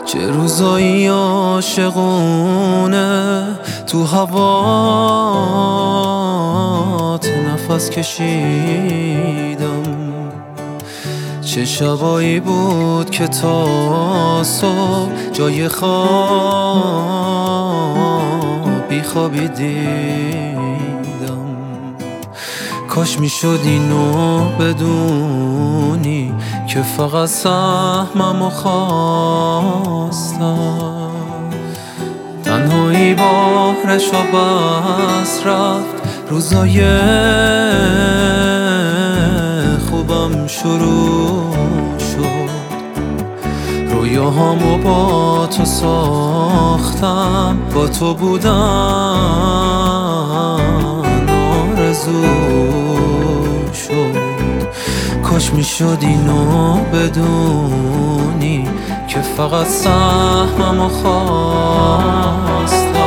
چه روزایی عاشقونه تو هوات نفس کشیدم، چه شبایی بود که تا صبح جای خواب بیخوابی دیدم. کاش میشد اینو بدونی که فقط سهممو خواستم، تنهایی بحرشو بس رفت، روزای خوبم شروع شد، رویاهامو با تو ساختم، با تو بودن آرزو شد. کاش میشد اینو بدونی که فقط سهممو خواستم.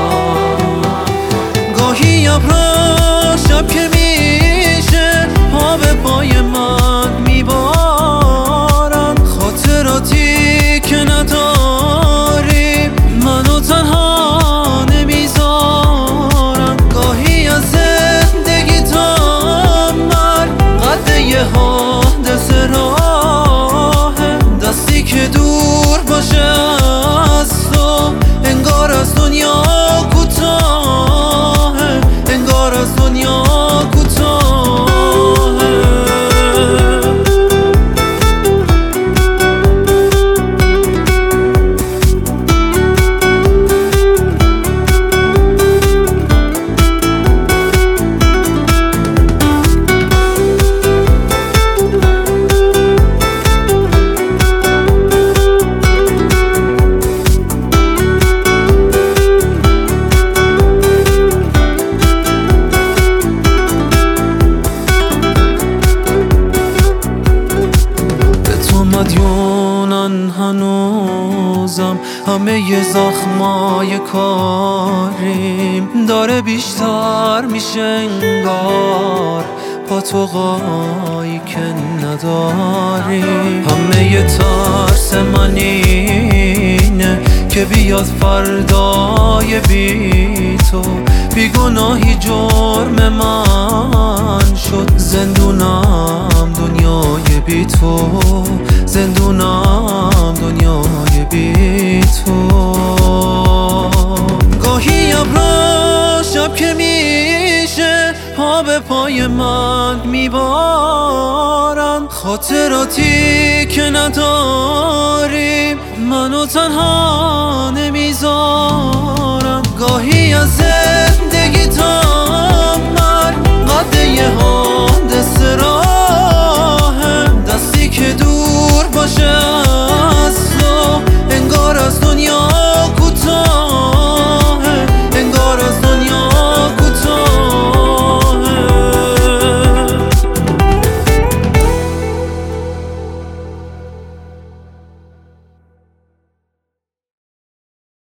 گاهی ابرا شب که میشه پا به پای من میبارن، خاطراتی که نداریم منو تنها نمیذارن. گاهی از زندگی تا مرگ قد یه حادثه راهه، دستی که دور باشه از تو انگار از دنیا کوتاهه، انگار از دنیا کوتاهه. مدیونن هنوزم، همه ی زخمای کاریم داره بیشتر میشه انگار، با تو قایی که نداریم. همه ی ترس من اینه که بیاد فردای بی تو، بیگناهی جرم من شد، زندونم دنیای بی تو، زندونم دنیای بی تو. گاهی ابرا شب که میشه پا به پای من میبارن، خاطراتی که نداریم منو تنها نمیذارن. گاهی از